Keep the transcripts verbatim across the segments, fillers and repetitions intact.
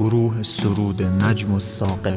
گروه سرود نجم الثاقب.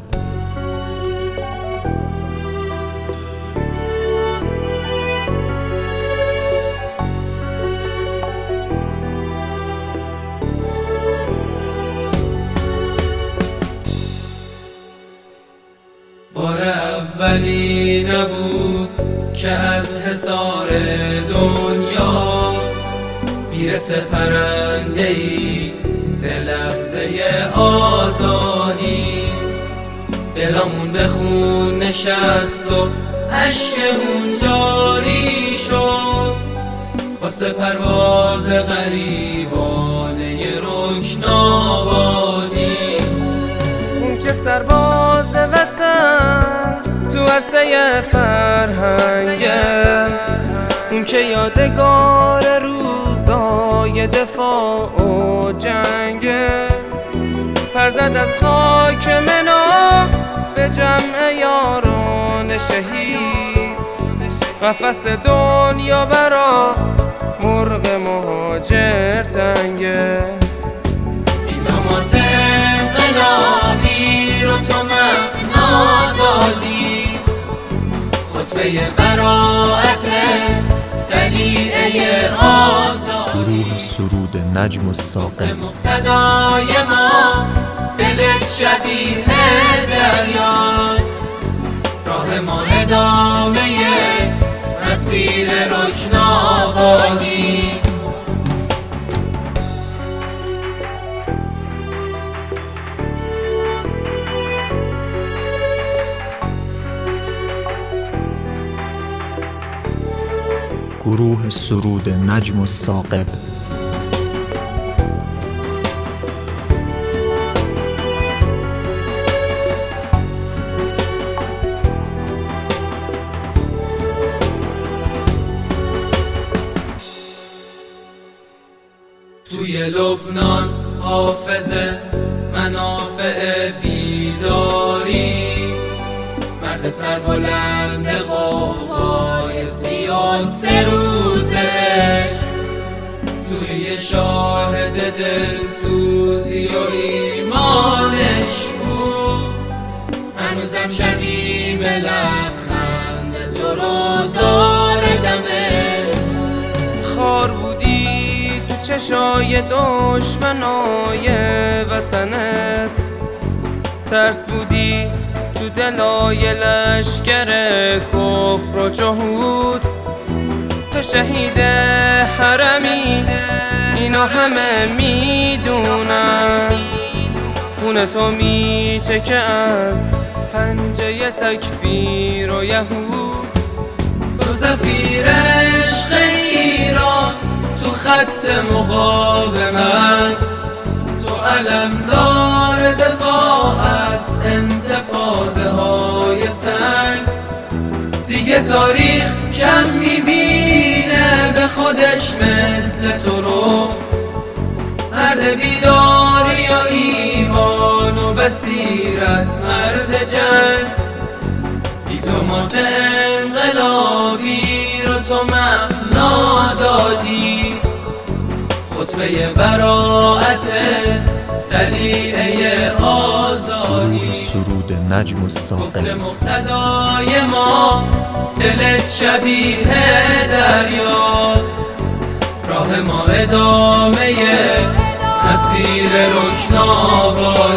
بار اولی نبود که از حصار دنیا میرسه پرنده‌ای به لحظه آزادی. دلمون به خون نشست و اشکمون جاری شد واسه پرواز غریبانه رکن آبادی. اون که سرباز وطن تو عرصه فرهنگه، اون که یادگار روزای دفاع و جنگه، پرزد از خاک منا به جمع یاران شهید. قفس دنیا برا مرغ مهاجر تنگه. دیپلمات انقلابی رو تو معنا دادی، خطبه براعتت طلیعه آزادی. گروه سرود نجم الثاقب. مقتدای ما دلت شبیه دریاست، راه ما ادامه مسیر رکن آبادی. گروه سرود نجم الثاقب. توی لبنان حافظه منافع بیداری، مرد سربلند قوقای سیاس روزش. سوریه شاهد دلسوزی و ایمانش بود، هنوزم شمیم لبخند تو رو داره دمش. خار بودی تو چشای دشمنای وطنت، ترس بودی تو دلای لشکر کفر و جهود. تو شهید حرمی اینا همه میدونن، خون تو میچکه از پنجه تکفیر و یهود. تو سفیر عشق ایران تو خط مقاومت، تو علمدار دفاع از انتفاضه های سنگ. دیگه تاریخ کم میبینه به خودش مثل تو رو، مرد بیداری و ایمان و بصیرت، مرد جنگ. دیپلمات انقلابی رو تو معنا دادی، خطبه براعتت طلیعه آزادی. گروه سرود نجم الثاقب. مقتدای ما دلت شبیه دریاست، راه ما ادامه مسیر رکن آبادی.